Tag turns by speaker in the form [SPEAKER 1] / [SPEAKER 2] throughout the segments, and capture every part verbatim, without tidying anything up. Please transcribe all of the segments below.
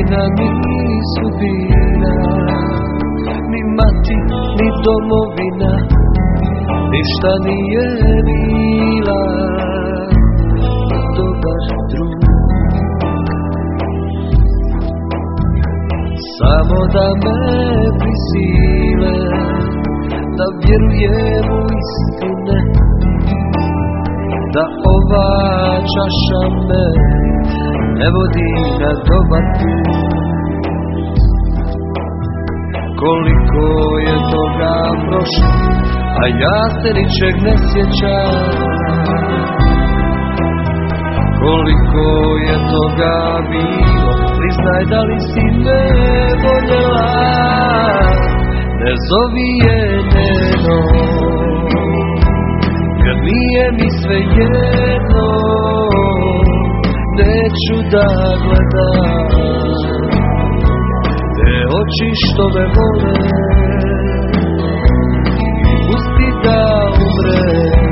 [SPEAKER 1] godina nisu bina, ni mati, ni domovina, ništa nije bila, dobar drug. Samo da me prisile, da vjerujem u istine, da ova čaša me ne vodi na dobar put. Koliko je toga prošlo, a ja se ničeg ne sjećam. Koliko je toga bilo, priznaj da li si me voljela. Ne zovi je njeno, jer nije mi sve jedno. Neću da gledam te oči što me vole i pusti da umre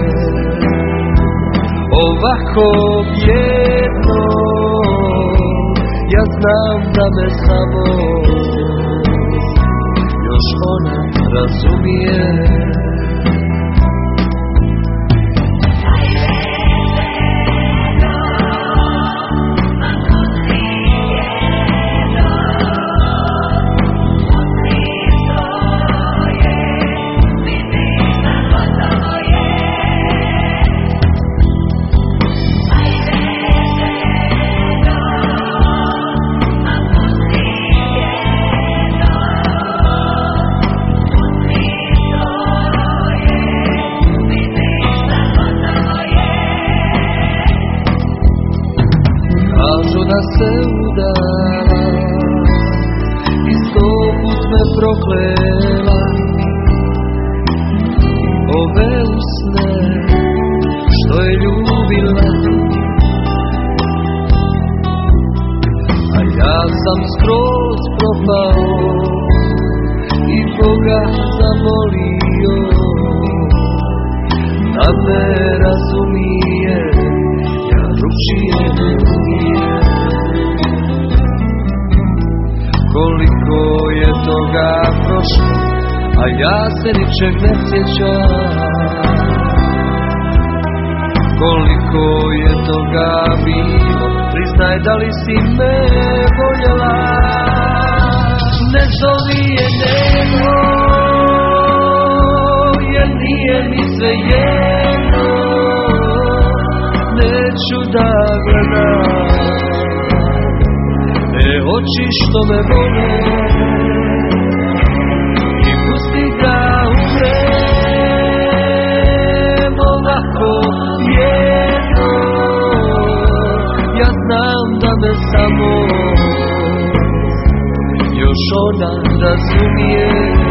[SPEAKER 1] ovako bjedno. Ja znam da me samo još ona razumije. Da se udala i sto put me proklela, ove usne što je ljubila, a ja sam skroz propao i Boga zamolio da me razumije, ja drugčije ne umijem. Koliko je toga prošlo, a ja se ničeg ne sjećam. Koliko je toga bilo, priznaj da li si me voljela. Ne zovi je njeno, jer nije mi sve jedno. Neću da gledam te oči što me vole i pusti da umrem ovako jedno. Ja znam da me samo još ona razumije.